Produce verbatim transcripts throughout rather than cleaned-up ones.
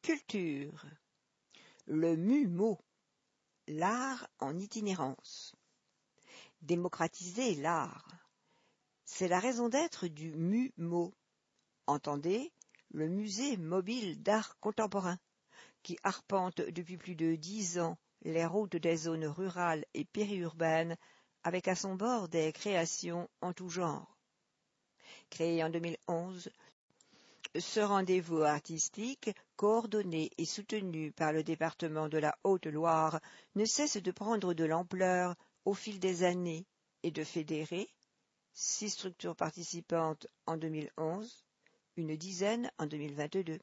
Culture. Le M U M O, l'art en itinérance. Démocratiser l'art. C'est la raison d'être du M U M O. Entendez, le musée mobile d'art contemporain, qui arpente depuis plus de dix ans les routes des zones rurales et périurbaines, avec à son bord des créations en tout genre. Créé en deux mille onze, ce rendez-vous artistique, coordonné et soutenu par le département de la Haute-Loire, ne cesse de prendre de l'ampleur au fil des années et de fédérer, six structures participantes en deux mille onze, une dizaine en deux mille vingt-deux.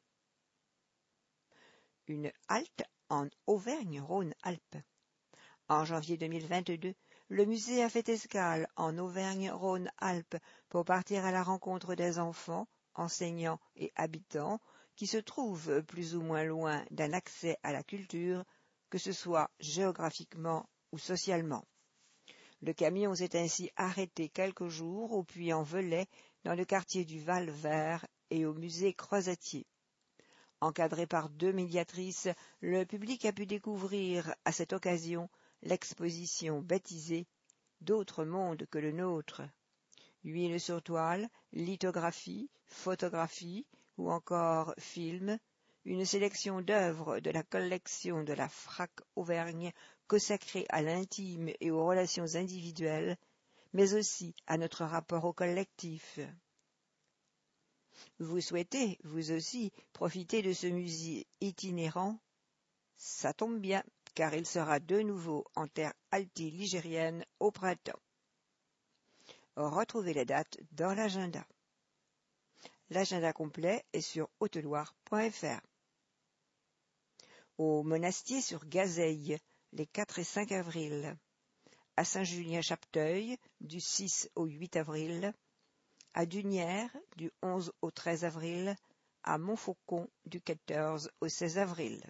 Une halte en Auvergne-Rhône-Alpes. En janvier deux mille vingt-deux, le musée a fait escale en Auvergne-Rhône-Alpes pour partir à la rencontre des enfants, enseignants et habitants qui se trouvent plus ou moins loin d'un accès à la culture, que ce soit géographiquement ou socialement. Le camion s'est ainsi arrêté quelques jours au Puy-en-Velay, dans le quartier du Val-Vert et au musée Crozatier. Encadré par deux médiatrices, le public a pu découvrir à cette occasion l'exposition baptisée « D'autres mondes que le nôtre ». Huile sur toile, lithographie, photographie ou encore film, une sélection d'œuvres de la collection de la Frac Auvergne consacrée à l'intime et aux relations individuelles, mais aussi à notre rapport au collectif. Vous souhaitez, vous aussi, profiter de ce musée itinérant? Ça tombe bien, car il sera de nouveau en terre altiligérienne au printemps. Retrouvez les dates dans l'agenda. L'agenda complet est sur haute-loire point f r. Au Monastier sur Gazeille, les quatre et cinq avril. À Saint-Julien-Chapteuil, du six au huit avril. À Dunières, du onze au treize avril. À Montfaucon, du quatorze au seize avril.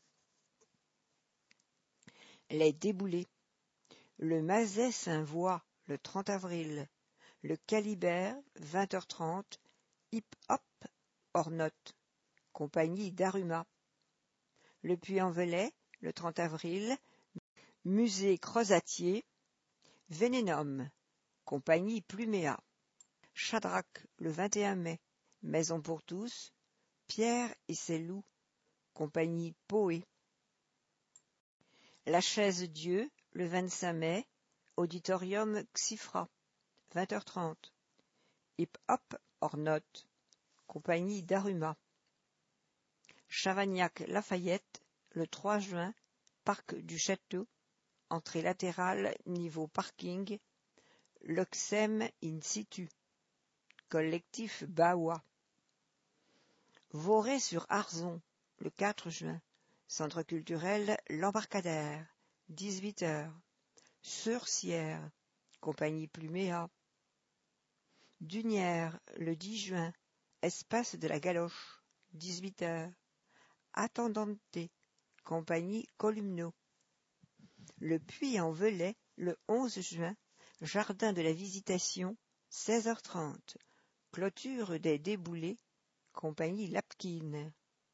Les Déboulés. Le Mazet Saint-Voix, le trente avril. Le Calibert, vingt heures trente, hip-hop, hors note, compagnie Daruma. Le Puy-en-Velay, le trente avril, musée Crozatier, Vénénum, compagnie Pluméa. Chadrac, le vingt et un mai, Maison pour tous, Pierre et ses loups, compagnie Poé. La Chaise-Dieu, le vingt-cinq mai, auditorium Xifra, vingt heures trente. Hip-hop hors note, compagnie Daruma. Chavagnac-Lafayette, le trois juin, parc du Château, entrée latérale, niveau parking, L'Oxem in situ, collectif Baoua. Vorey-sur-Arzon, le quatre juin, centre culturel L'Embarcadère, dix-huit heures. Sursières, compagnie Pluméa. Dunières, le dix juin, espace de la Galoche, dix-huit heures. Attendante, compagnie Columno. Le Puy-en-Velay, le onze juin, jardin de la Visitation, seize heures trente. Clôture des Déboulés, compagnie Lapkin.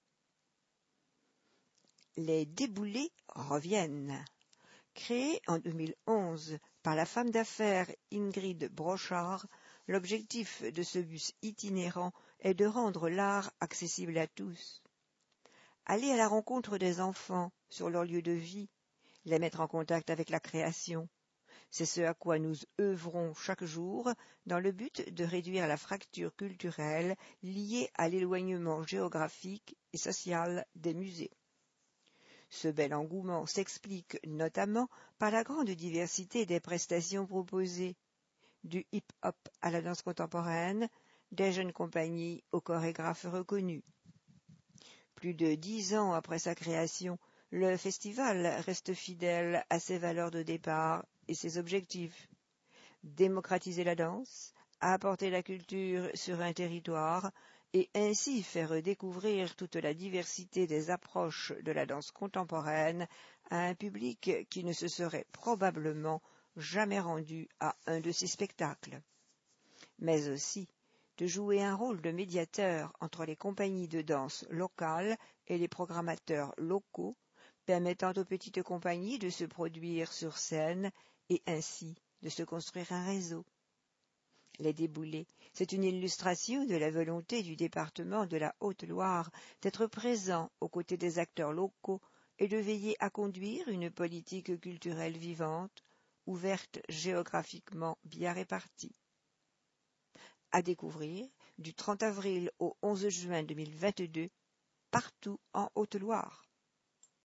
Les Déboulés reviennent. Créé en deux mille onze par la femme d'affaires Ingrid Brochard, l'objectif de ce bus itinérant est de rendre l'art accessible à tous. Aller à la rencontre des enfants sur leur lieu de vie, les mettre en contact avec la création. C'est ce à quoi nous œuvrons chaque jour dans le but de réduire la fracture culturelle liée à l'éloignement géographique et social des musées. Ce bel engouement s'explique notamment par la grande diversité des prestations proposées, du hip-hop à la danse contemporaine, des jeunes compagnies aux chorégraphes reconnus. Plus de dix ans après sa création, le festival reste fidèle à ses valeurs de départ et ses objectifs. Démocratiser la danse, apporter la culture sur un territoire et ainsi faire découvrir toute la diversité des approches de la danse contemporaine à un public qui ne se serait probablement jamais rendu à un de ces spectacles. Mais aussi de jouer un rôle de médiateur entre les compagnies de danse locales et les programmateurs locaux, permettant aux petites compagnies de se produire sur scène et ainsi de se construire un réseau. Les Déboulés, c'est une illustration de la volonté du département de la Haute-Loire d'être présent aux côtés des acteurs locaux et de veiller à conduire une politique culturelle vivante, ouverte géographiquement bien répartie. À découvrir du trente avril au onze juin deux mille vingt-deux, partout en Haute-Loire.